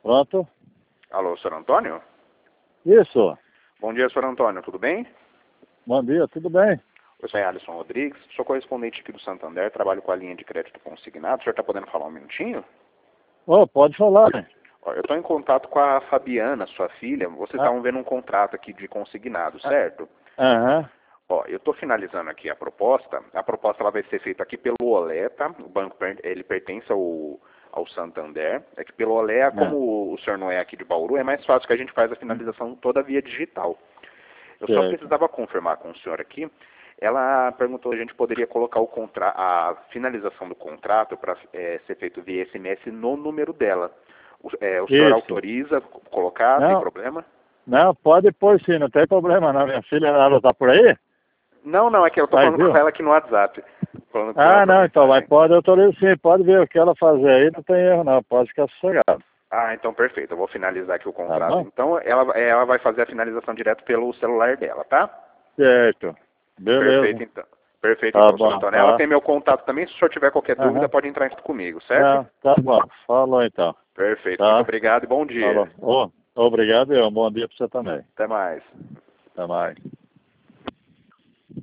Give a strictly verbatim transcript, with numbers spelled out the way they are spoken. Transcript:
Pronto? Alô, senhor Antônio? Isso. Bom dia, senhor Antônio, tudo bem? Bom dia, tudo bem? Eu sou Alisson Rodrigues, sou correspondente aqui do Santander, trabalho com a linha de crédito consignado. O senhor está podendo falar um minutinho? Oh, pode falar, né? Ó, eu estou em contato com a Fabiana, sua filha. Vocês Ah. estavam vendo um contrato aqui de consignado, certo? Aham. Ó, eu estou finalizando aqui a proposta. A proposta ela vai ser feita aqui pelo Olé, tá? O banco per- ele pertence ao, ao Santander. É que pelo Olé, como o senhor não é aqui de Bauru, é mais fácil que a gente faz a finalização toda via digital. Eu só Certo. precisava confirmar com o senhor aqui. Ela perguntou se a gente poderia colocar o contra a finalização do contrato para ser feito via S M S no número dela. O, é, o senhor Isso. autoriza colocar, Não. sem problema? Não, pode pôr sim, não tem problema não. Minha filha, ela está por aí? Não, não, é que eu estou Vai, falando viu? com ela aqui no WhatsApp. Falando com Ah, ela por não, então, mas mensagem. pode, autoriza sim, pode ver o que ela fazer aí, não tem erro não, pode ficar sossegado. Ah, então perfeito. Eu vou finalizar aqui o Tá contrato. bom? Então ela, ela vai fazer a finalização direto pelo celular dela, tá? Certo. Beleza. Perfeito então. Perfeito Tá então, senhor bom, Antônio. Ela tá. tem meu contato também. Se o senhor tiver qualquer dúvida, Aham. pode entrar em contato comigo, certo? Não, tá bom. Falou então. Perfeito. Muito Tá? obrigado e bom dia. Falou. Ô, obrigado e um bom dia para você também. Até mais. Até mais.